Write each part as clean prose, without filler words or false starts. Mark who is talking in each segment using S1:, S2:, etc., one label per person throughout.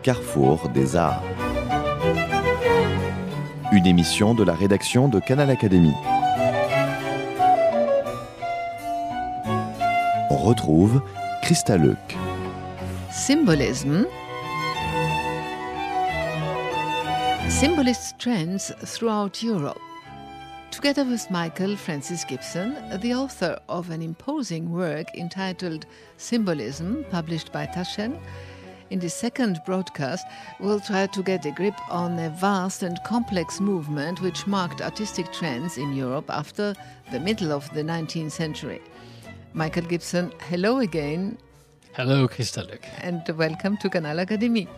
S1: carrefour des arts. Une émission de la rédaction de Canal Académie. On retrouve Christa Luc.
S2: Symbolism. Symbolist trends throughout Europe. Together with Michael Francis Gibson, the author of an imposing work entitled Symbolism, published by Taschen, in the second broadcast, we'll try to get a grip on a vast and complex movement which marked artistic trends in Europe after the middle of the 19th century. Michael Gibson, hello again.
S3: Hello, Christa Luc.
S2: And welcome to Canal Académie.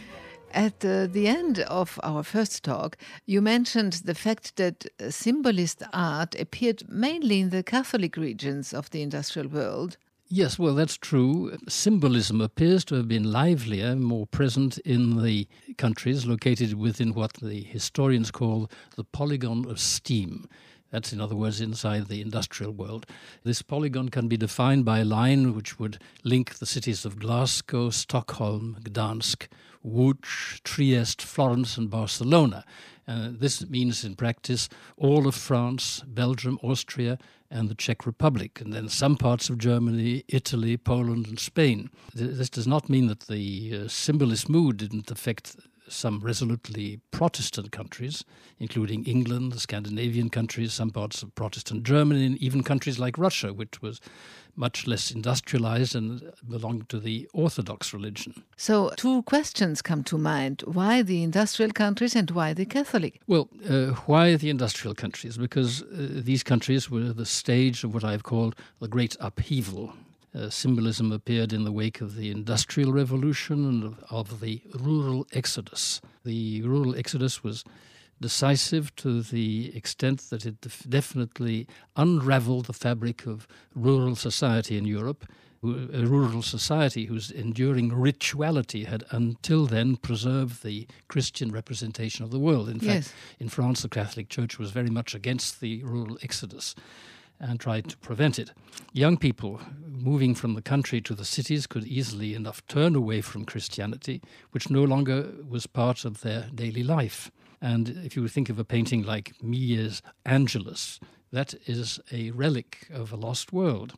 S2: At the end of our first talk, you mentioned the fact that symbolist art appeared mainly in the Catholic regions of the industrial world.
S3: Yes, well, that's true. Symbolism appears to have been livelier, more present in the countries located within what the historians call the polygon of steam. That's, in other words, inside the industrial world. This polygon can be defined by a line which would link the cities of Glasgow, Stockholm, Gdansk, Łódź, Trieste, Florence and Barcelona. This means in practice all of France, Belgium, Austria and the Czech Republic, and then some parts of Germany, Italy, Poland and Spain. This does not mean that the symbolist mood didn't affect some resolutely Protestant countries, including England, the Scandinavian countries, some parts of Protestant Germany, and even countries like Russia, which was much less industrialized and belonged to the Orthodox religion.
S2: So two questions come to mind. Why the industrial countries and why the Catholic?
S3: Well, why the industrial countries? Because these countries were the stage of what I've called the Great Upheaval. Symbolism appeared in the wake of the Industrial Revolution and of the rural exodus. The rural exodus was decisive to the extent that it definitely unraveled the fabric of rural society in Europe, a rural society whose enduring rituality had until then preserved the Christian representation of the world. In fact, in France, the Catholic Church was very much against the rural exodus and tried to prevent it. Young people moving from the country to the cities could easily enough turn away from Christianity, which no longer was part of their daily life. And if you think of a painting like Millet's Angelus, that is a relic of a lost world.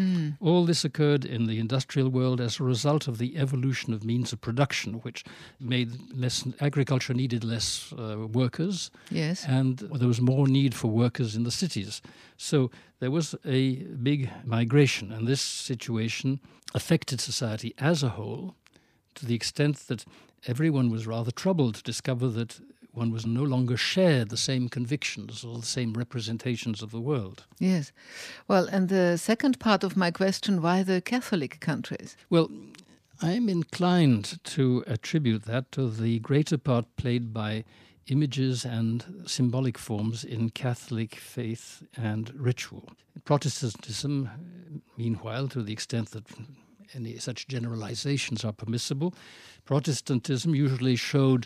S3: All this occurred in the industrial world as a result of the evolution of means of production, which made agriculture needed less workers.
S2: Yes.
S3: And there was more need for workers in the cities. So there was a big migration, and this situation affected society as a whole to the extent that everyone was rather troubled to discover that one was no longer shared the same convictions or the same representations of the world.
S2: Yes. Well, and the second part of my question, why the Catholic countries?
S3: Well, I'm inclined to attribute that to the greater part played by images and symbolic forms in Catholic faith and ritual. Protestantism, meanwhile, to the extent that any such generalizations are permissible, Protestantism usually showed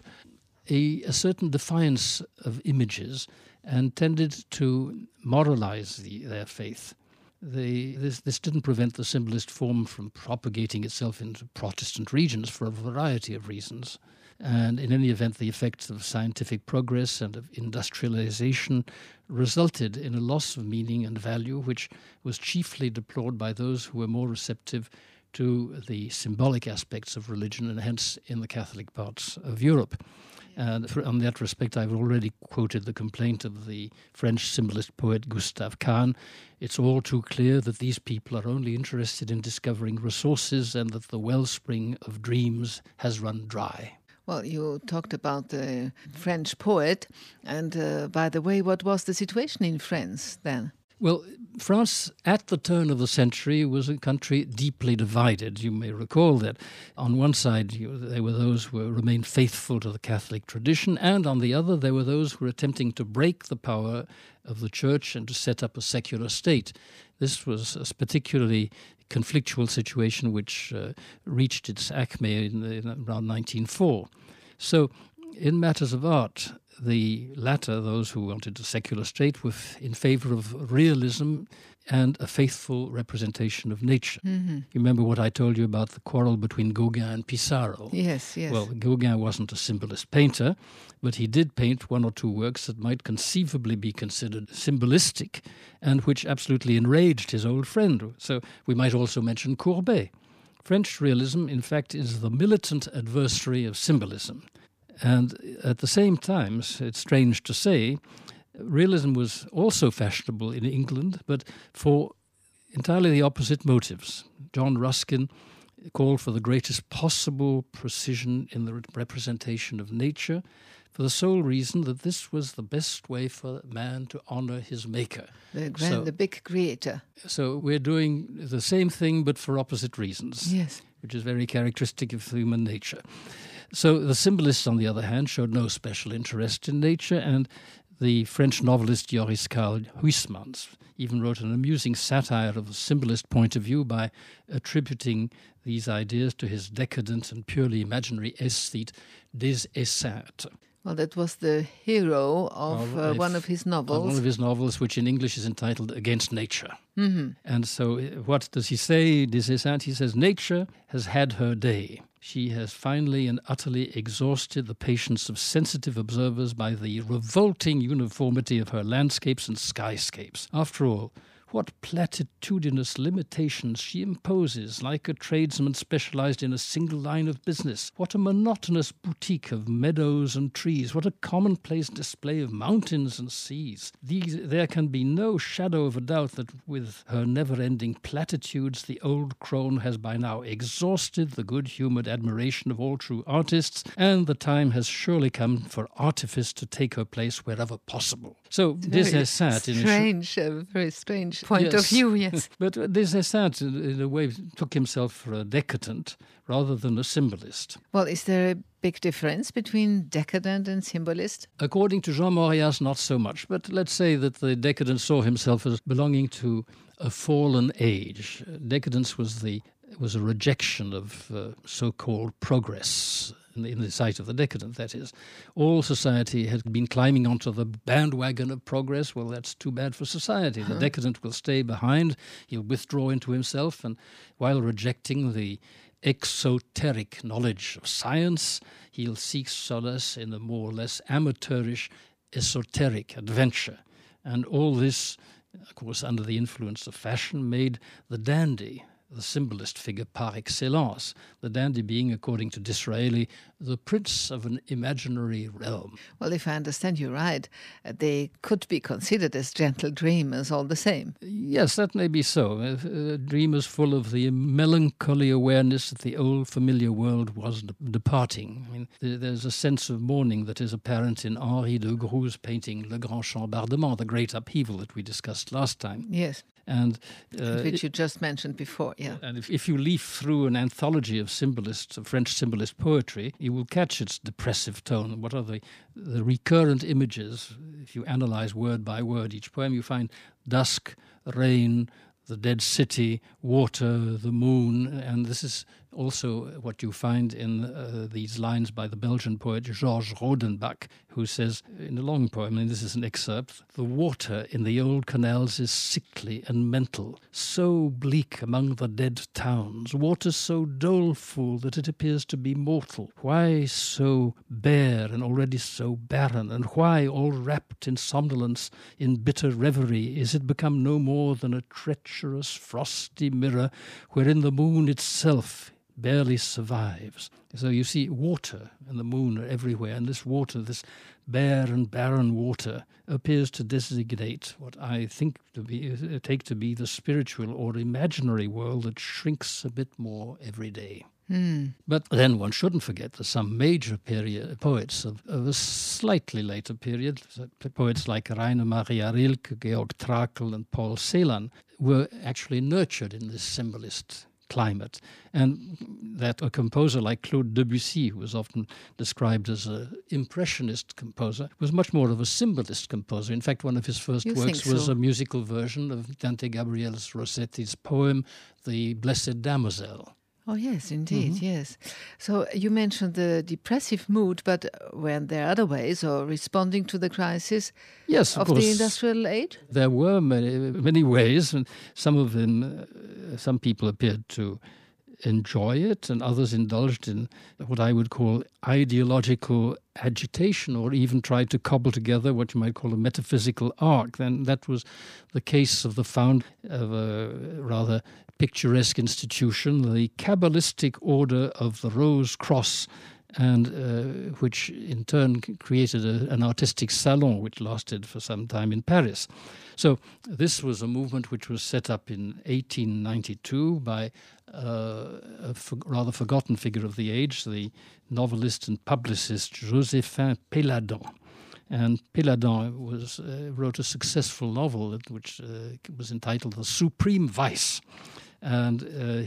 S3: a certain defiance of images and tended to moralize their faith. This didn't prevent the symbolist form from propagating itself into Protestant regions for a variety of reasons. And in any event, the effects of scientific progress and of industrialization resulted in a loss of meaning and value, which was chiefly deplored by those who were more receptive to the symbolic aspects of religion, and hence in the Catholic parts of Europe. And on that respect, I've already quoted the complaint of the French symbolist poet Gustave Kahn. It's all too clear that these people are only interested in discovering resources and that the wellspring of dreams has run dry.
S2: Well, you talked about the French poet. And by the way, what was the situation in France then?
S3: Well, France, at the turn of the century, was a country deeply divided. You may recall that on one side there were those who remained faithful to the Catholic tradition, and on the other there were those who were attempting to break the power of the church and to set up a secular state. This was a particularly conflictual situation which reached its acme in around 1904. So in matters of art, the latter, those who wanted a secular state, were in favor of realism and a faithful representation of nature.
S2: Mm-hmm.
S3: You remember what I told you about the quarrel between Gauguin and Pissarro?
S2: Yes, yes.
S3: Well, Gauguin wasn't a symbolist painter, but he did paint one or two works that might conceivably be considered symbolistic and which absolutely enraged his old friend. So we might also mention Courbet. French realism, in fact, is the militant adversary of symbolism. And at the same time, it's strange to say, realism was also fashionable in England, but for entirely the opposite motives. John Ruskin called for the greatest possible precision in the representation of nature for the sole reason that this was the best way for man to honor his maker.
S2: The big creator.
S3: So we're doing the same thing but for opposite reasons,
S2: yes,
S3: which is very characteristic of human nature. So the symbolists, on the other hand, showed no special interest in nature, and the French novelist Joris Karl Huysmans even wrote an amusing satire of the symbolist point of view by attributing these ideas to his decadent and purely imaginary aesthete Des Esseintes.
S2: Well, that was the hero of one of his novels.
S3: One of his novels, which in English is entitled Against Nature.
S2: Mm-hmm.
S3: And so what does he say, Des Esseintes? He says, nature has had her day. She has finally and utterly exhausted the patience of sensitive observers by the revolting uniformity of her landscapes and skyscapes. After all, what platitudinous limitations she imposes, like a tradesman specialized in a single line of business. What a monotonous boutique of meadows and trees. What a commonplace display of mountains and seas. There can be no shadow of a doubt that with her never-ending platitudes, the old crone has by now exhausted the good-humored admiration of all true artists, and the time has surely come for artifice to take her place wherever possible. So, Des Esseintes...
S2: Very strange point of view, yes.
S3: But Des Esseintes, in a way, took himself for a decadent rather than a symbolist.
S2: Well, is there a big difference between decadent and symbolist?
S3: According to Jean Mauriac, not so much. But let's say that the decadent saw himself as belonging to a fallen age. Decadence was a rejection of so-called progress. In the sight of the decadent, that is. All society had been climbing onto the bandwagon of progress. Well, that's too bad for society. The decadent will stay behind. He'll withdraw into himself, and while rejecting the exoteric knowledge of science, he'll seek solace in a more or less amateurish, esoteric adventure. And all this, of course, under the influence of fashion, made the dandy the symbolist figure par excellence, the dandy being, according to Disraeli, the prince of an imaginary realm.
S2: Well, if I understand you right, they could be considered as gentle dreamers all the same.
S3: Yes, that may be so. Dreamers full of the melancholy awareness that the old familiar world was departing. I mean, there's a sense of mourning that is apparent in Henri de Groul's painting Le Grand Chambardement, the great upheaval that we discussed last time.
S2: Yes.
S3: And
S2: which you just mentioned before, yeah.
S3: And if you leaf through an anthology of symbolists, of French symbolist poetry, you will catch its depressive tone. What are the recurrent images? If you analyze word by word each poem, you find dusk, rain, the dead city, water, the moon, and this is also what you find in these lines by the Belgian poet Georges Rodenbach, who says in a long poem, and this is an excerpt, "The water in the old canals is sickly and mental, so bleak among the dead towns, water so doleful that it appears to be mortal. Why so bare and already so barren, and why, all wrapped in somnolence, in bitter reverie, is it become no more than a treacherous frosty mirror wherein the moon itself barely survives?" So you see water and the moon are everywhere, and this water, this bare and barren water, appears to designate what I take to be the spiritual or imaginary world that shrinks a bit more every day. But then one shouldn't forget that some major poets of a slightly later period, poets like Rainer Maria Rilke, Georg Trakl and Paul Celan, were actually nurtured in this symbolist climate, and that a composer like Claude Debussy, who was often described as an impressionist composer, was much more of a symbolist composer. In fact, one of his first works was a musical version of Dante Gabriel Rossetti's poem, The Blessed Damozel.
S2: Oh, yes, indeed, yes. So you mentioned the depressive mood, but weren't there other ways of responding to the crisis
S3: Yes,
S2: of
S3: course,
S2: the industrial age?
S3: There were many ways, and some of them, some people appeared to enjoy it, and others indulged in what I would call ideological agitation, or even tried to cobble together what you might call a metaphysical arc. Then that was the case of the founder of a rather picturesque institution, the Kabbalistic Order of the Rose Cross, and which in turn created an artistic salon which lasted for some time in Paris. So this was a movement which was set up in 1892 by a rather forgotten figure of the age, the novelist and publicist Joséphin Péladan. And Péladan wrote a successful novel which was entitled The Supreme Vice. And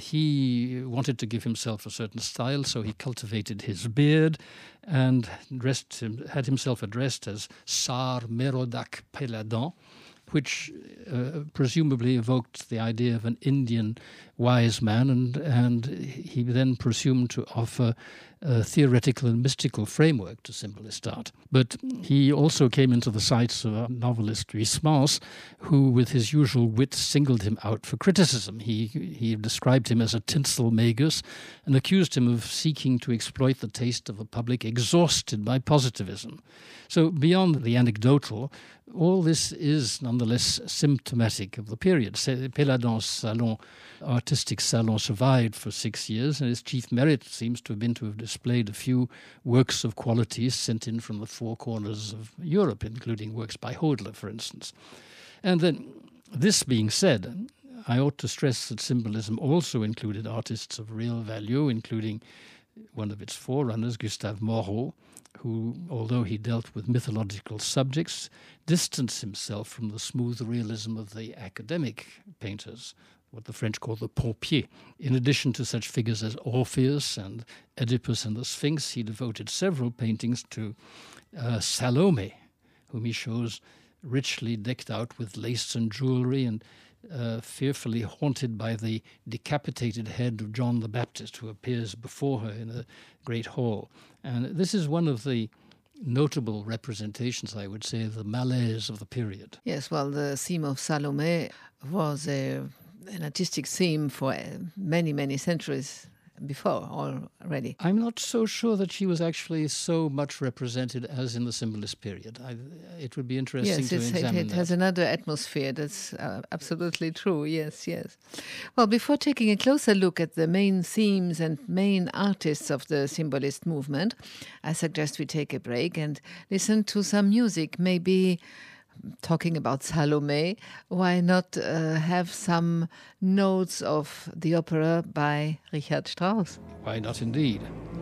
S3: he wanted to give himself a certain style, so he cultivated his beard and had himself addressed as Tsar Merodach Péladan, which presumably evoked the idea of an Indian wise man, and he then presumed to offer a theoretical and mystical framework to symbolist art. But he also came into the sights of a novelist, Huysmans, who with his usual wit singled him out for criticism. He described him as a tinsel magus and accused him of seeking to exploit the taste of a public exhausted by positivism. So beyond the anecdotal, all this is nonetheless symptomatic of the period. Péladan's artistic salon survived for 6 years, and his chief merit seems to have been to have displayed a few works of quality sent in from the four corners of Europe, including works by Hodler, for instance. And then, this being said, I ought to stress that symbolism also included artists of real value, including one of its forerunners, Gustave Moreau, who, although he dealt with mythological subjects, distanced himself from the smooth realism of the academic painters, what the French call the pompiers. In addition to such figures as Orpheus and Oedipus and the Sphinx, he devoted several paintings to Salome, whom he shows richly decked out with lace and jewelry and fearfully haunted by the decapitated head of John the Baptist, who appears before her in a great hall. And this is one of the notable representations, I would say, of the malaise of the period.
S2: Yes, well, the theme of Salome was an artistic theme for many, many centuries before already.
S3: I'm not so sure that she was actually so much represented as in the symbolist period. It would be interesting to examine
S2: it has another atmosphere. That's absolutely true. Yes, yes. Well, before taking a closer look at the main themes and main artists of the symbolist movement, I suggest we take a break and listen to some music, maybe. Talking about Salome, why not have some notes of the opera by Richard Strauss?
S3: Why not indeed?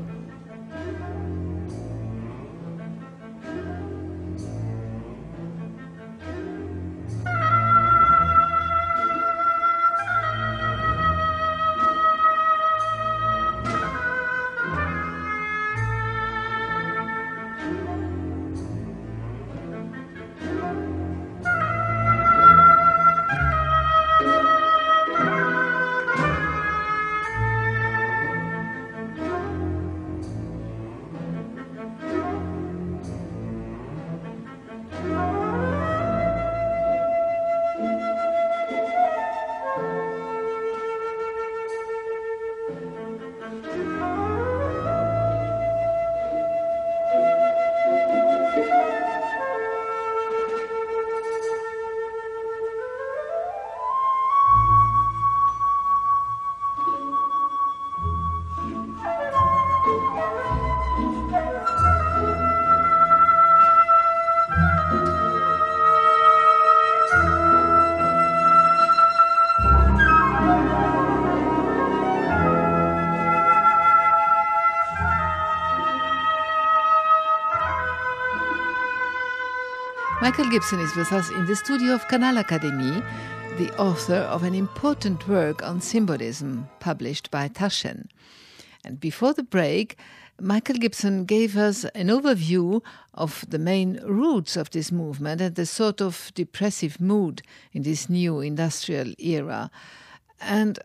S2: Michael Gibson is with us in the studio of Canal Academy, the author of an important work on symbolism published by Taschen. And before the break, Michael Gibson gave us an overview of the main roots of this movement and the sort of depressive mood in this new industrial era. And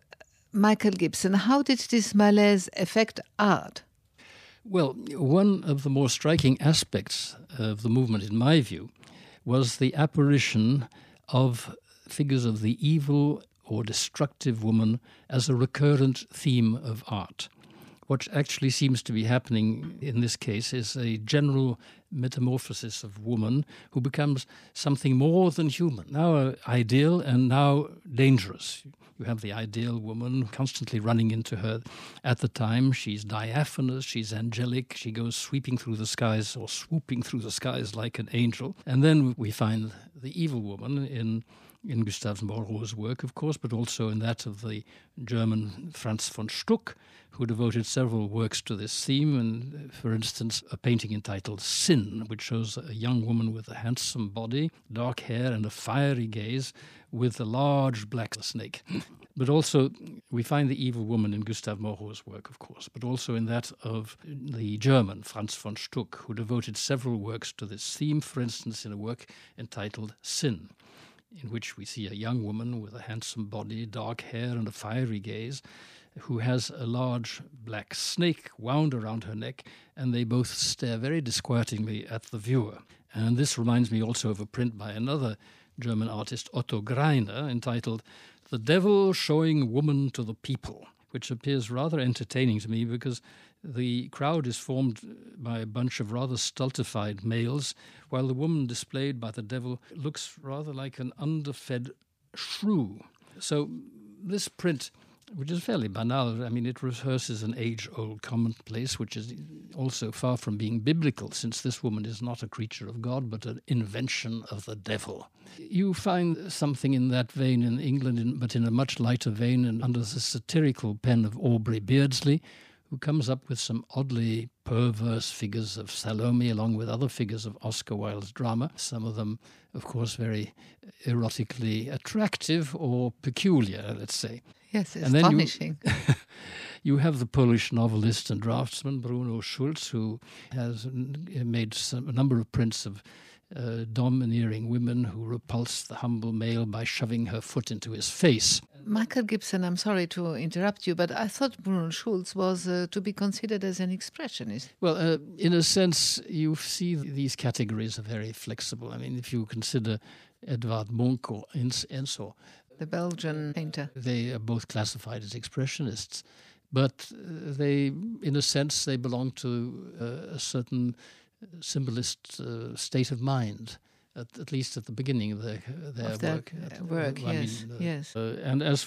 S2: Michael Gibson, how did this malaise affect art?
S3: Well, one of the more striking aspects of the movement, in my view, was the apparition of figures of the evil or destructive woman as a recurrent theme of art. What actually seems to be happening in this case is a general metamorphosis of woman who becomes something more than human, now ideal and now dangerous. You have the ideal woman constantly running into her at the time. She's diaphanous, she's angelic, she goes sweeping through the skies or swooping through the skies like an angel. And then we find the evil woman in Gustav Moreau's work, of course, but also in that of the German Franz von Stuck, who devoted several works to this theme, and, for instance, a painting entitled Sin, which shows a young woman with a handsome body, dark hair, and a fiery gaze, with a large black snake. But also, we find the evil woman in Gustav Moreau's work, of course, but also in that of the German Franz von Stuck, who devoted several works to this theme, for instance, in a work entitled Sin, in which we see a young woman with a handsome body, dark hair, and a fiery gaze, who has a large black snake wound around her neck, and they both stare very disquietingly at the viewer. And this reminds me also of a print by another German artist, Otto Greiner, entitled The Devil Showing Woman to the People, which appears rather entertaining to me because the crowd is formed by a bunch of rather stultified males, while the woman displayed by the devil looks rather like an underfed shrew. So this print, which is fairly banal, I mean, it rehearses an age-old commonplace, which is also far from being biblical, since this woman is not a creature of God, but an invention of the devil. You find something in that vein in England, but in a much lighter vein, and under the satirical pen of Aubrey Beardsley, who comes up with some oddly perverse figures of Salome, along with other figures of Oscar Wilde's drama, some of them, of course, very erotically attractive or peculiar, let's say.
S2: Yes, astonishing.
S3: You have the Polish novelist and draftsman Bruno Schulz, who has made a number of prints of domineering women who repulse the humble male by shoving her foot into his face.
S2: Michael Gibson, I'm sorry to interrupt you, but I thought Bruno Schulz was to be considered as an expressionist.
S3: Well, in a sense, you see these categories are very flexible. I mean, if you consider Edvard Munch or Ensor,
S2: the Belgian painter,
S3: they are both classified as expressionists, but they, in a sense, they belong to a certain symbolist state of mind, at least at the beginning of their work.
S2: Yes.
S3: And as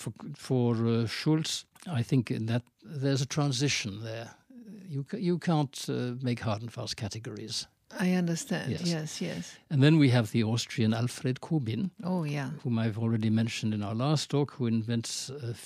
S3: for Schulz, I think in that there's a transition there. You can't make hard and fast categories.
S2: I understand. Yes.
S3: And then we have the Austrian Alfred Kubin.
S2: Oh, yeah.
S3: Whom I've already mentioned in our last talk, who invents a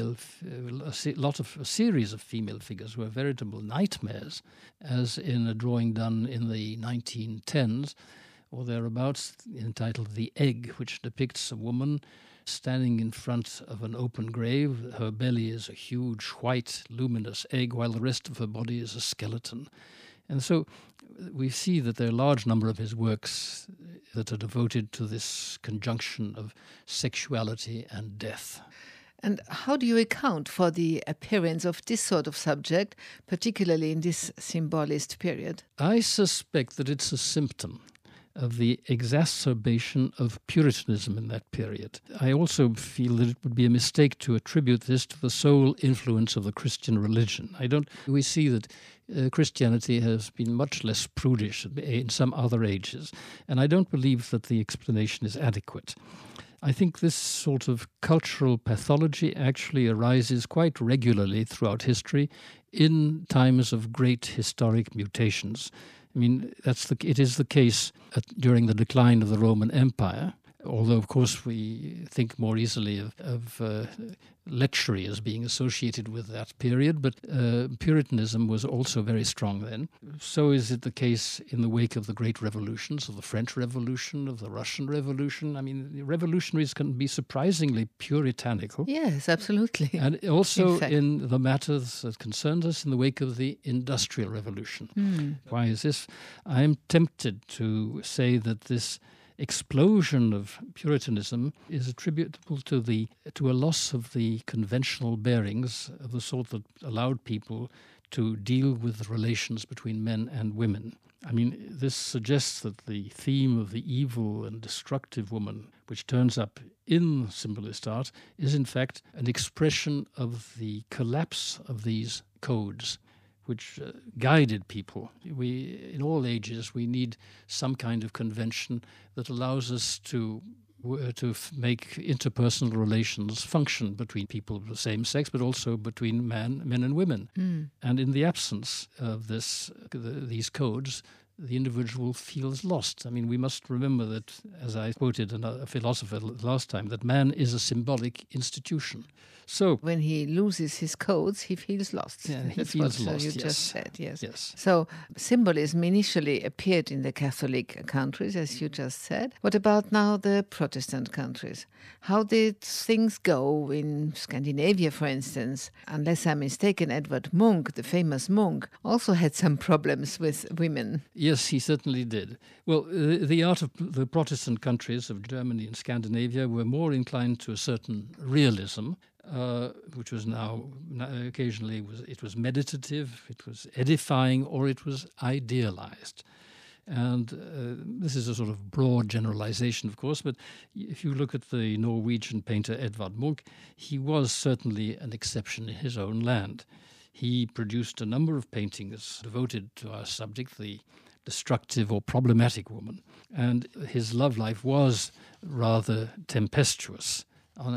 S3: series of female figures who are veritable nightmares, as in a drawing done in the 1910s or thereabouts, entitled The Egg, which depicts a woman standing in front of an open grave. Her belly is a huge, white, luminous egg, while the rest of her body is a skeleton. And so we see that there are a large number of his works that are devoted to this conjunction of sexuality and death.
S2: And how do you account for the appearance of this sort of subject, particularly in this symbolist period?
S3: I suspect that it's a symptom of the exacerbation of Puritanism in that period. I also feel that it would be a mistake to attribute this to the sole influence of the Christian religion. We see that Christianity has been much less prudish in some other ages, and I don't believe that the explanation is adequate. I think this sort of cultural pathology actually arises quite regularly throughout history in times of great historic mutations. I mean, it is the case during the decline of the Roman Empire, although, of course, we think more easily of lechery as being associated with that period, but Puritanism was also very strong then. So is it the case in the wake of the great revolutions, of the French Revolution, of the Russian Revolution. I mean, the revolutionaries can be surprisingly puritanical.
S2: Yes, absolutely.
S3: And also in the matters that concerned us in the wake of the Industrial Revolution. Why is this? I am tempted to say that this explosion of Puritanism is attributable to a loss of the conventional bearings of the sort that allowed people to deal with the relations between men and women. I mean, this suggests that the theme of the evil and destructive woman, which turns up in symbolist art, is in fact an expression of the collapse of these codes which guided people. In all ages, we need some kind of convention that allows us to make interpersonal relations function between people of the same sex, but also between men and women. And in the absence of these codes, the individual feels lost. I mean, we must remember that, as I quoted a philosopher last time, that man is a symbolic institution. So
S2: when he loses his codes, he feels lost.
S3: Yeah, he
S2: That's
S3: feels
S2: what
S3: lost,
S2: you
S3: yes.
S2: just said, yes.
S3: Yes.
S2: So symbolism initially appeared in the Catholic countries, as you just said. What about now the Protestant countries? How did things go in Scandinavia, for instance? Unless I'm mistaken, Edvard Munch, the famous monk, also had some problems with women.
S3: Yes, he certainly did. Well, the art of the Protestant countries of Germany and Scandinavia were more inclined to a certain realism, which was now occasionally it was meditative, it was edifying, or it was idealized. And this is a sort of broad generalization, of course, but if you look at the Norwegian painter Edvard Munch, he was certainly an exception in his own land. He produced a number of paintings devoted to our subject, the destructive or problematic woman, and his love life was rather tempestuous.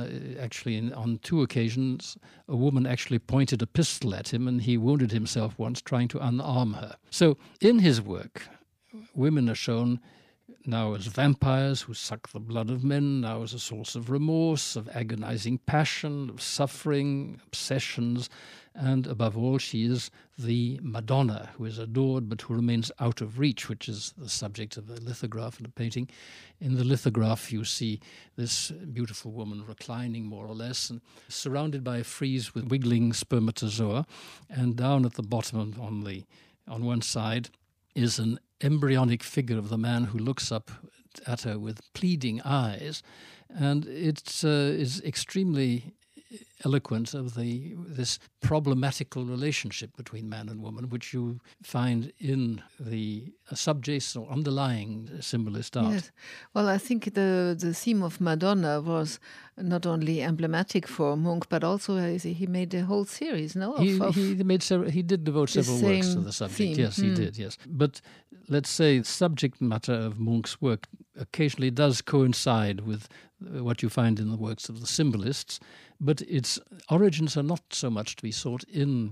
S3: On two occasions, a woman actually pointed a pistol at him, and he wounded himself once trying to unarm her. So in his work, women are shown now as vampires who suck the blood of men, now as a source of remorse, of agonizing passion, of suffering, obsessions, and above all, she is the Madonna, who is adored but who remains out of reach, which is the subject of a lithograph and a painting. In the lithograph, you see this beautiful woman reclining, more or less, and surrounded by a frieze with wiggling spermatozoa, and down at the bottom on one side is an embryonic figure of the man who looks up at her with pleading eyes, and it is extremely eloquent of this problematical relationship between man and woman, which you find in the subjects or underlying symbolist art.
S2: Yes. Well, I think the theme of Madonna was not only emblematic for Munch, but also he made a whole series, no?
S3: He did devote several works to the subject.
S2: Theme.
S3: Yes, he did, yes. But let's say the subject matter of Munch's work occasionally does coincide with what you find in the works of the symbolists, but its origins are not so much to be sought in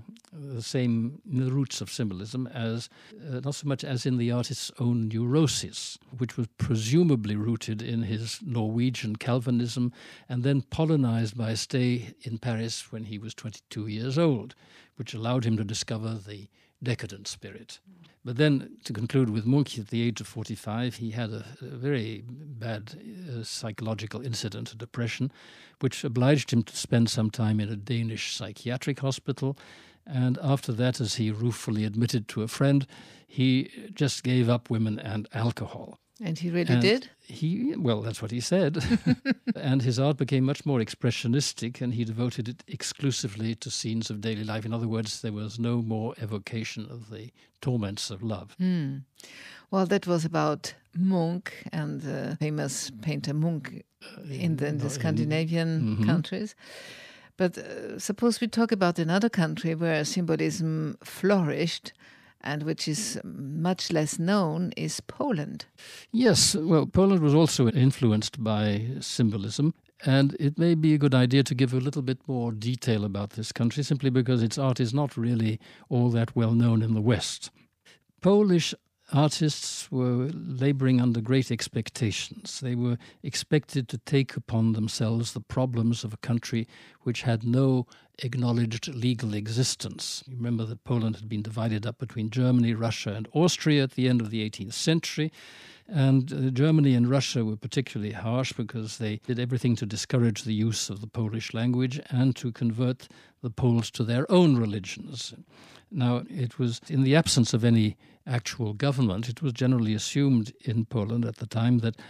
S3: the roots of symbolism as not so much as in the artist's own neurosis, which was presumably rooted in his Norwegian Calvinism and then pollinized by a stay in Paris when he was 22 years old, which allowed him to discover the decadent spirit. But then, to conclude with Munch, at the age of 45, he had a very bad psychological incident, a depression, which obliged him to spend some time in a Danish psychiatric hospital. And after that, as he ruefully admitted to a friend, he just gave up women and alcohol.
S2: And he really did?
S3: Well, that's what he said. And his art became much more expressionistic, and he devoted it exclusively to scenes of daily life. In other words, there was no more evocation of the torments of love.
S2: Well, that was about Munch and the famous painter Munch in the Scandinavian countries. But suppose we talk about another country where symbolism flourished, and which is much less known, is Poland.
S3: Yes, well, Poland was also influenced by symbolism, and it may be a good idea to give a little bit more detail about this country, simply because its art is not really all that well known in the West. Polish artists were laboring under great expectations. They were expected to take upon themselves the problems of a country which had no acknowledged legal existence. You remember that Poland had been divided up between Germany, Russia, and Austria at the end of the 18th century. And Germany and Russia were particularly harsh because they did everything to discourage the use of the Polish language and to convert the Poles to their own religions. Now, it was in the absence of any actual government, it was generally assumed in Poland at the time that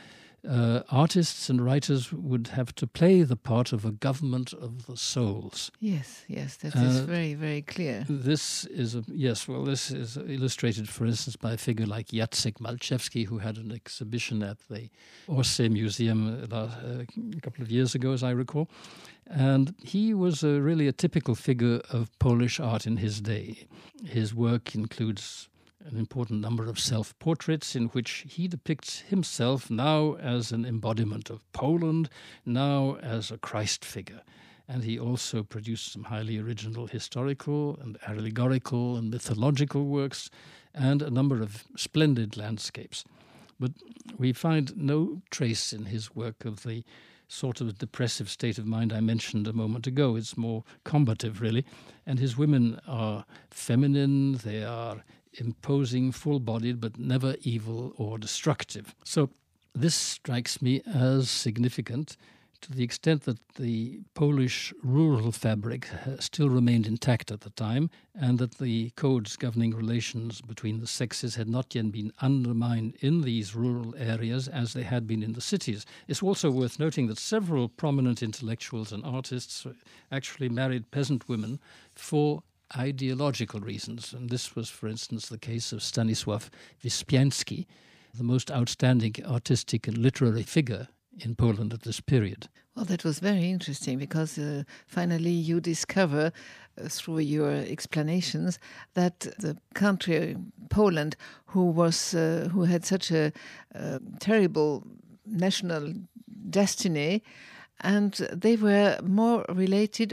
S3: artists and writers would have to play the part of a government of the souls.
S2: Yes, that is very, very clear.
S3: This is illustrated, for instance, by a figure like Jacek Malczewski, who had an exhibition at the Orsay Museum a couple of years ago, as I recall. And he was really a typical figure of Polish art in his day. His work includes an important number of self-portraits in which he depicts himself now as an embodiment of Poland, now as a Christ figure. And he also produced some highly original historical and allegorical and mythological works and a number of splendid landscapes. But we find no trace in his work of the sort of depressive state of mind I mentioned a moment ago. It's more combative, really. And his women are feminine, they are imposing, full-bodied, but never evil or destructive. So this strikes me as significant to the extent that the Polish rural fabric still remained intact at the time, and that the codes governing relations between the sexes had not yet been undermined in these rural areas as they had been in the cities. It's also worth noting that several prominent intellectuals and artists actually married peasant women for ideological reasons. And this was, for instance, the case of Stanisław Wyspiański, the most outstanding artistic and literary figure in Poland at this period.
S2: Well, that was very interesting because finally you discover through your explanations that the country, Poland, who had such a terrible national destiny, and they were more related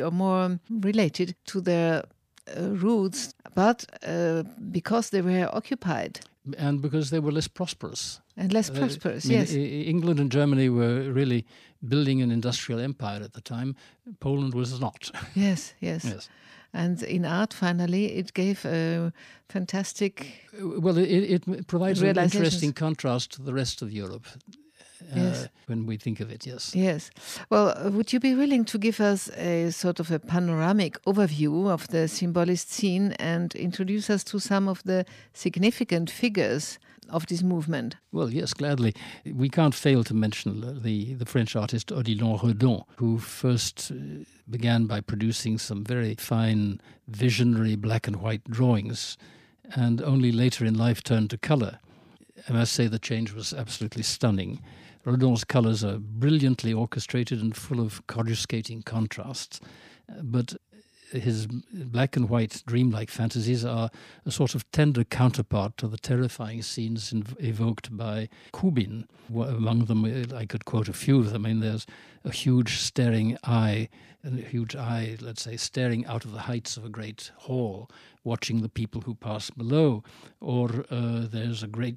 S2: to their roots, but because they were occupied.
S3: And because they were less prosperous.
S2: And less prosperous, yes.
S3: England and Germany were really building an industrial empire at the time. Poland was not.
S2: Yes. And in art, finally, it gave a fantastic...
S3: Well, it provides an interesting contrast to the rest of Europe. When we think of it, yes.
S2: Yes. Well, would you be willing to give us a sort of a panoramic overview of the symbolist scene and introduce us to some of the significant figures of this movement?
S3: Well, yes, gladly. We can't fail to mention the French artist Odilon Redon, who first began by producing some very fine, visionary black and white drawings, and only later in life turned to colour. I must say the change was absolutely stunning. Redon's colours are brilliantly orchestrated and full of coruscating contrasts, but his black and white dreamlike fantasies are a sort of tender counterpart to the terrifying scenes evoked by Kubin. Among them, I could quote a few of them. I mean, there's a huge staring eye, let's say, staring out of the heights of a great hall, watching the people who pass below. Or there's a great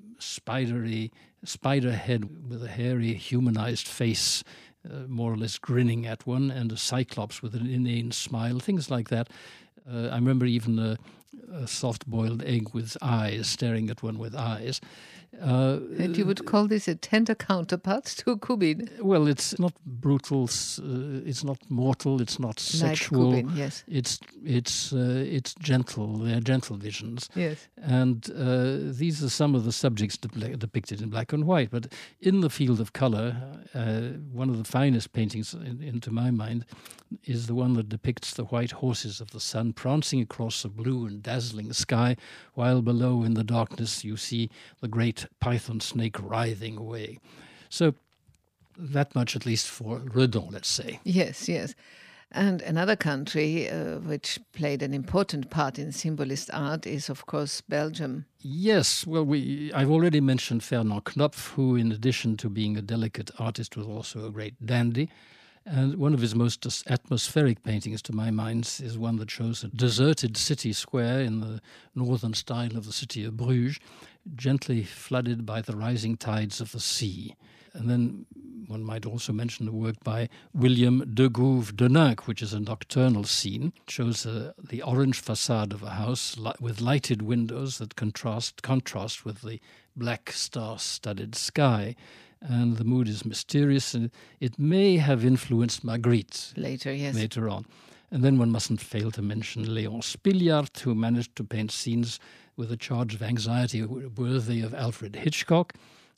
S3: spider head with a hairy, humanized face, more or less grinning at one, and a cyclops with an inane smile, things like that. I remember even a soft-boiled egg with eyes, staring at one with eyes.
S2: And you would call this a tender counterpart to Kubin?
S3: Well, it's not brutal, it's not mortal, it's not sexual.
S2: Like Kubin, yes.
S3: It's gentle. They're gentle visions.
S2: Yes.
S3: And these are some of the subjects depicted in black and white. But in the field of colour, one of the finest paintings, into my mind, is the one that depicts the white horses of the sun prancing across a blue and dazzling sky, while below in the darkness you see the great python snake writhing away. So that much at least for Redon, let's say.
S2: Yes. And another country which played an important part in symbolist art is, of course, Belgium.
S3: Yes, well, I've already mentioned Fernand Knopf, who, in addition to being a delicate artist, was also a great dandy. And one of his most atmospheric paintings, to my mind, is one that shows a deserted city square in the northern style of the city of Bruges, gently flooded by the rising tides of the sea. And then one might also mention the work by William de Gouve de Ninck, which is a nocturnal scene. It shows the orange facade of a house with lighted windows that contrast with the black star-studded sky. And the mood is mysterious, and it may have influenced Magritte later on. And then one mustn't fail to mention Léon Spiliart, who managed to paint scenes with a charge of anxiety worthy of Alfred Hitchcock.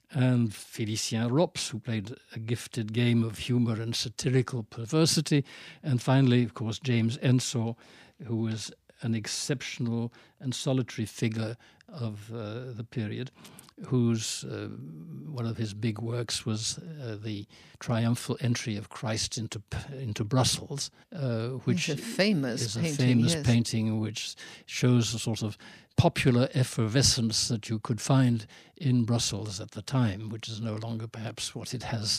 S3: and Félicien Rops, who played a gifted game of humor and satirical perversity, and finally, of course, James Ensor, who was an exceptional and solitary figure of the period, whose one of his big works was the triumphal entry of Christ into Brussels, which
S2: is a famous
S3: painting which shows a sort of popular effervescence that you could find in Brussels at the time, which is no longer perhaps what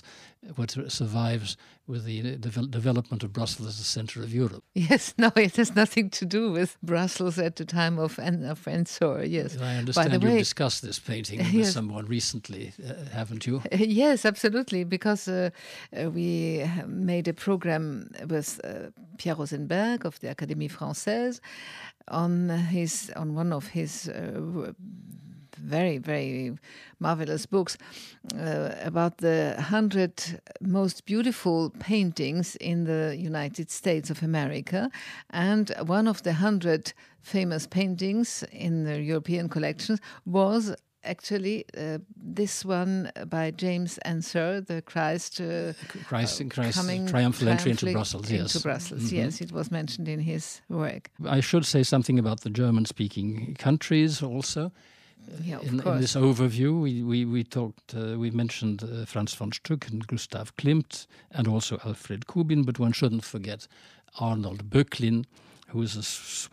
S3: survives with the development of Brussels as the centre of Europe.
S2: Yes, no, it has nothing to do with Brussels at the time of Ensor, yes.
S3: I understand you've discussed this painting with someone recently, haven't you?
S2: Yes, absolutely, because we made a program with Pierre Rosenberg of the Académie Française on one of his very, very marvelous books about the 100 most beautiful paintings in the United States of America. And one of the 100 famous paintings in the European collections was actually this one by James Ensor, the Christ triumphal entry into Brussels. Yes, mm-hmm. Yes, it was mentioned in his work.
S3: I should say something about the German-speaking countries also. In this overview, we mentioned Franz von Stuck and Gustav Klimt, and also Alfred Kubin, but one shouldn't forget Arnold Böcklin, who is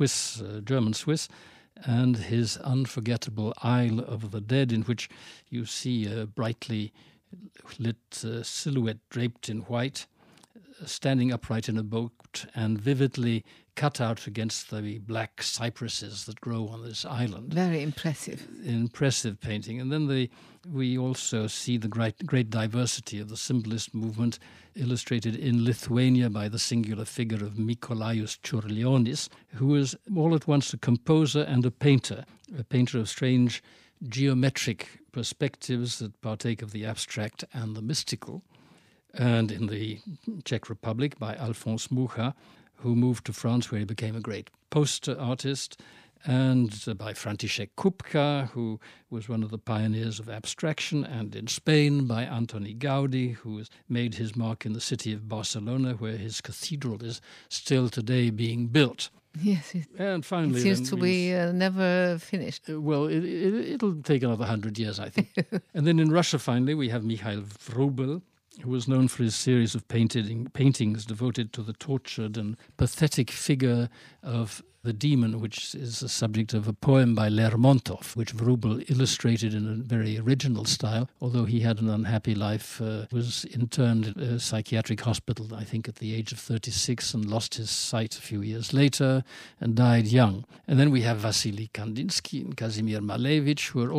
S3: a German Swiss, and his unforgettable Isle of the Dead, in which you see a brightly lit silhouette draped in white, standing upright in a boat and vividly cut out against the black cypresses that grow on this island.
S2: Very impressive.
S3: Impressive painting. And then we also see the great diversity of the symbolist movement illustrated in Lithuania by the singular figure of Mykolaius Čiurlionis, who is all at once a composer and a painter of strange geometric perspectives that partake of the abstract and the mystical. And in the Czech Republic by Alphonse Mucha, who moved to France where he became a great poster artist, and by František Kupka, who was one of the pioneers of abstraction, and in Spain by Antoni Gaudi, who has made his mark in the city of Barcelona, where his cathedral is still today being built.
S2: Yes,
S3: and finally,
S2: it seems to be never finished.
S3: Well, it'll take another 100 years, I think. And then in Russia, finally, we have Mikhail Vrubel, who was known for his series of paintings devoted to the tortured and pathetic figure of the demon, which is the subject of a poem by Lermontov, which Vrubel illustrated in a very original style. Although he had an unhappy life, was interned in a psychiatric hospital, I think, at the age of 36, and lost his sight a few years later and died young. And then we have Vasily Kandinsky and Kazimir Malevich, who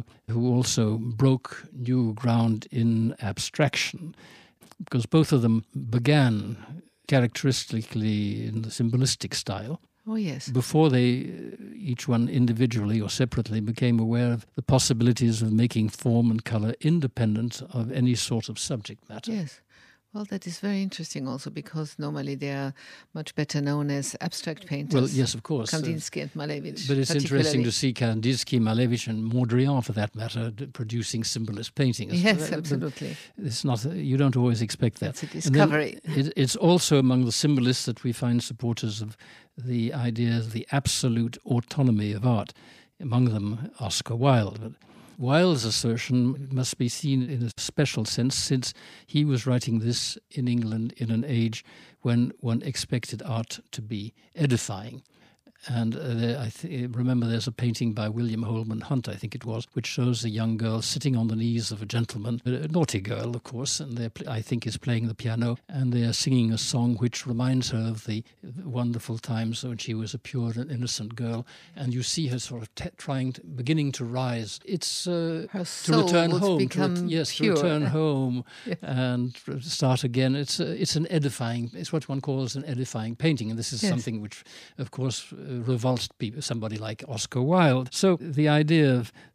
S3: also broke new ground in abstraction, because both of them began characteristically in the symbolistic style.
S2: Oh, yes.
S3: Before they, each one individually or separately, became aware of the possibilities of making form and colour independent of any sort of subject matter.
S2: Yes. Well, that is very interesting also, because normally they are much better known as abstract painters.
S3: Well, yes, of course.
S2: Kandinsky and Malevich.
S3: But it's interesting to see Kandinsky, Malevich and Mondrian, for that matter, producing symbolist paintings.
S2: Yes, absolutely.
S3: It's not, you don't always expect that.
S2: That's a discovery.
S3: It's also among the symbolists that we find supporters of the idea of the absolute autonomy of art, among them Oscar Wilde. But Wilde's assertion must be seen in a special sense, since he was writing this in England in an age when one expected art to be edifying. And remember there's a painting by William Holman Hunt, I think it was, which shows a young girl sitting on the knees of a gentleman, a naughty girl, of course, and I think is playing the piano, and they are singing a song which reminds her of the wonderful times when she was a pure and innocent girl. And you see her sort of beginning to rise. It's
S2: her soul
S3: to return home,
S2: to
S3: return home and start again. It's an edifying. It's what one calls an edifying painting, and this is something which, of course, revulsed somebody like Oscar Wilde. So the idea of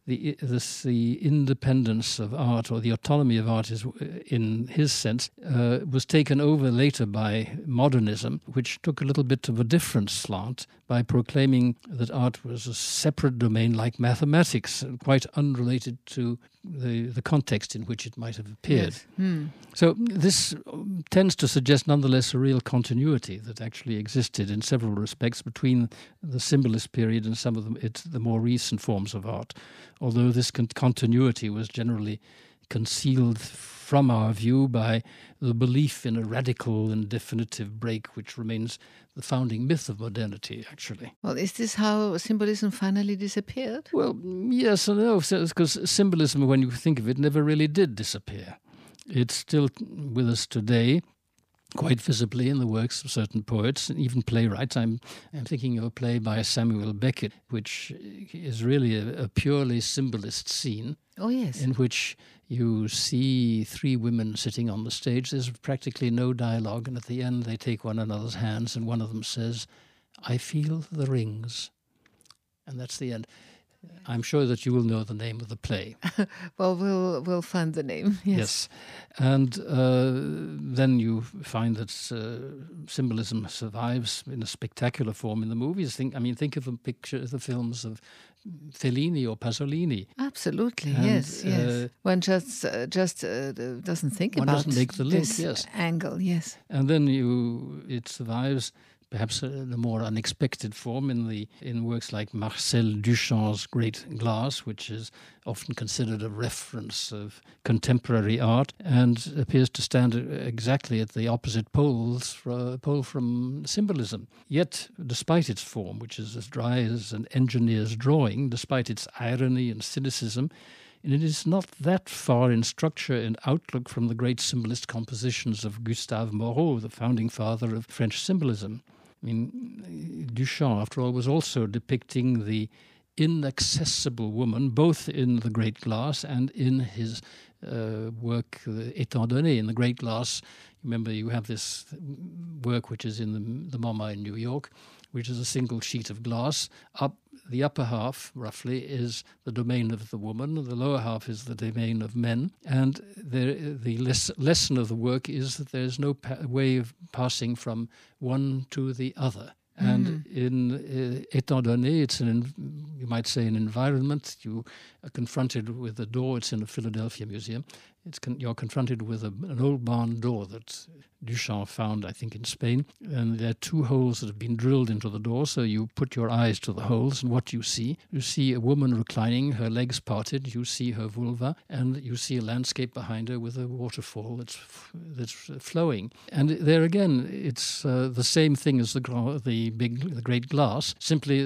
S3: the independence of art, or the autonomy of art, is, in his sense, was taken over later by modernism, which took a little bit of a different slant by proclaiming that art was a separate domain like mathematics, quite unrelated to the context in which it might have appeared.
S2: Yes.
S3: So this tends to suggest nonetheless a real continuity that actually existed in several respects between the symbolist period and some of the more recent forms of art, although this continuity was generally concealed from our view by the belief in a radical and definitive break, which remains the founding myth of modernity, actually.
S2: Well, is this how symbolism finally disappeared?
S3: Well, yes and no, because symbolism, when you think of it, never really did disappear. It's still with us today, quite visibly in the works of certain poets and even playwrights. I'm thinking of a play by Samuel Beckett, which is really a purely symbolist scene.
S2: Oh, yes.
S3: In which you see three women sitting on the stage. There's practically no dialogue, and at the end they take one another's hands, and one of them says, "I feel the rings." And that's the end. I'm sure that you will know the name of the play.
S2: Well, we'll find the name. Yes.
S3: And then you find that symbolism survives in a spectacular form in the movies. Think of the films of Fellini or Pasolini.
S2: Absolutely,
S3: And,
S2: yes. One just doesn't think
S3: one
S2: about
S3: doesn't make the link,
S2: this
S3: yes.
S2: angle, yes.
S3: And then it survives perhaps in a more unexpected form in works like Marcel Duchamp's Great Glass, which is often considered a reference of contemporary art and appears to stand exactly at the opposite pole from symbolism. Yet, despite its form, which is as dry as an engineer's drawing, despite its irony and cynicism, it is not that far in structure and outlook from the great symbolist compositions of Gustave Moreau, the founding father of French symbolism. I mean, Duchamp, after all, was also depicting the inaccessible woman, both in The Great Glass and in his work, Étant donné. In The Great Glass, remember, you have this work which is in the MoMA in New York, which is a single sheet of glass. The upper half, roughly, is the domain of the woman, the lower half is the domain of men. And the lesson of the work is that there is no way of passing from one to the other. And in Étant donné, it's you might say, an environment. You are confronted with a door. It's in the Philadelphia Museum. You're confronted with an old barn door that Duchamp found, I think, in Spain. And there are two holes that have been drilled into the door, so you put your eyes to the holes, and what you see a woman reclining, her legs parted, you see her vulva, and you see a landscape behind her with a waterfall that's flowing. And there again, it's the same thing as the Great Glass, simply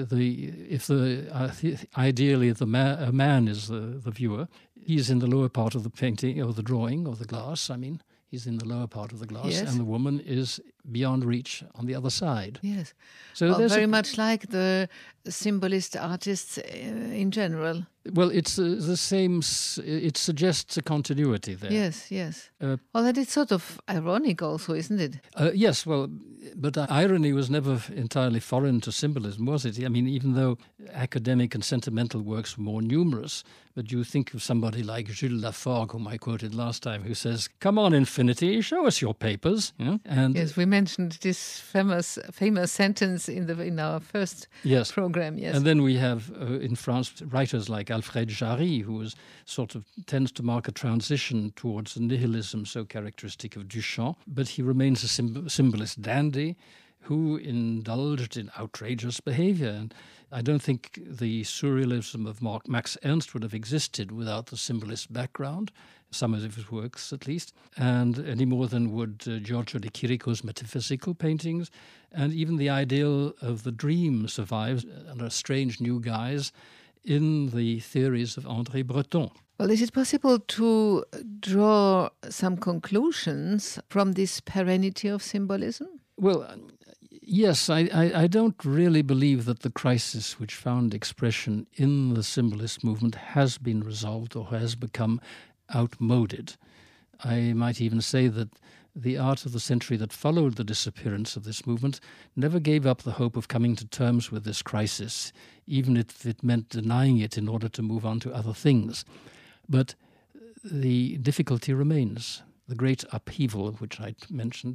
S3: ideally a man is the viewer. He's in the lower part of the painting, or the drawing, or the glass, He's in the lower part of the glass, yes. And the woman is beyond reach on the other side.
S2: Yes.
S3: So
S2: very much like the symbolist artists in general.
S3: Well, it's the same. It suggests a continuity there.
S2: Yes. Well, that is sort of ironic also, isn't it?
S3: Yes, well, but irony was never entirely foreign to symbolism, was it? I mean, even though academic and sentimental works were more numerous, but you think of somebody like Jules Laforgue, whom I quoted last time, who says, "Come on, infinity, show us your papers." And
S2: yes, we mentioned this famous sentence in our first program. Yes,
S3: and then we have in France writers like Alfred Jarry, who tends to mark a transition towards the nihilism so characteristic of Duchamp, but he remains a symbolist dandy who indulged in outrageous behavior. And I don't think the surrealism of Max Ernst would have existed without the symbolist background, some of his works at least, and any more than would Giorgio de Chirico's metaphysical paintings. And even the ideal of the dream survives under strange new guise in the theories of André Breton.
S2: Well, is it possible to draw some conclusions from this perennity of symbolism?
S3: Well, yes, I don't really believe that the crisis which found expression in the symbolist movement has been resolved or has become outmoded. I might even say that the art of the century that followed the disappearance of this movement never gave up the hope of coming to terms with this crisis, even if it meant denying it in order to move on to other things. But the difficulty remains. The great upheaval, which I mentioned,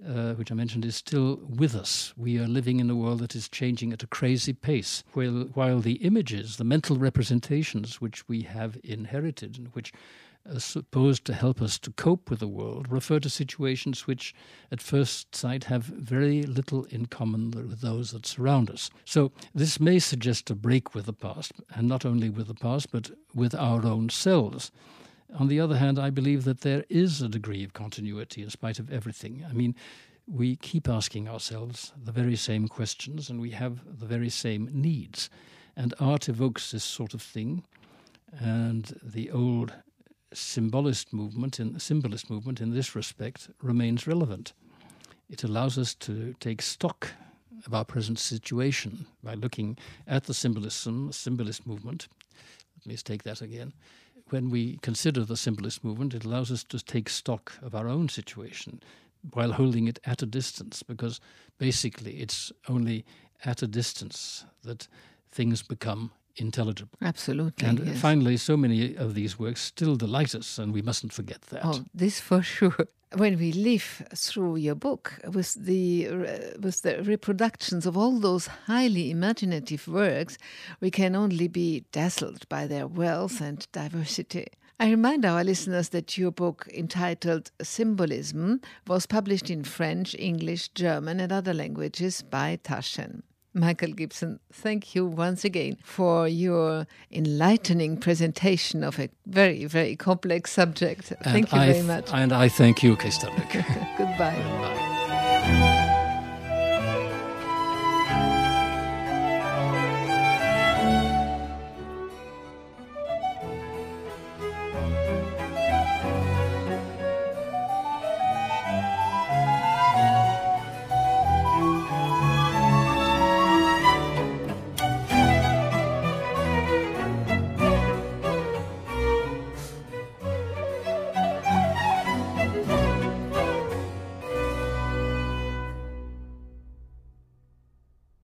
S3: is still with us. We are living in a world that is changing at a crazy pace, while the images, the mental representations which we have inherited and which are supposed to help us to cope with the world, refer to situations which at first sight have very little in common with those that surround us. So this may suggest a break with the past, and not only with the past, but with our own selves. On the other hand, I believe that there is a degree of continuity in spite of everything. I mean, we keep asking ourselves the very same questions and we have the very same needs. And art evokes this sort of thing. And the old symbolist movement in this respect remains relevant. It allows us to take stock of our present situation by looking at the symbolist movement. Let me take that again. When we consider the symbolist movement, it allows us to take stock of our own situation while holding it at a distance, because basically it's only at a distance that things become intelligible.
S2: Absolutely.
S3: And
S2: yes.
S3: finally, so many of these works still delight us, and we mustn't forget that.
S2: Oh, this for sure. When we live through your book with the reproductions of all those highly imaginative works, we can only be dazzled by their wealth and diversity. I remind our listeners that your book, entitled Symbolism, was published in French, English, German and other languages by Taschen. Michael Gibson, thank you once again for your enlightening presentation of a very, very complex subject. Thank you very much.
S3: And I thank you, Christa Lück.
S2: Goodbye.
S3: Goodbye.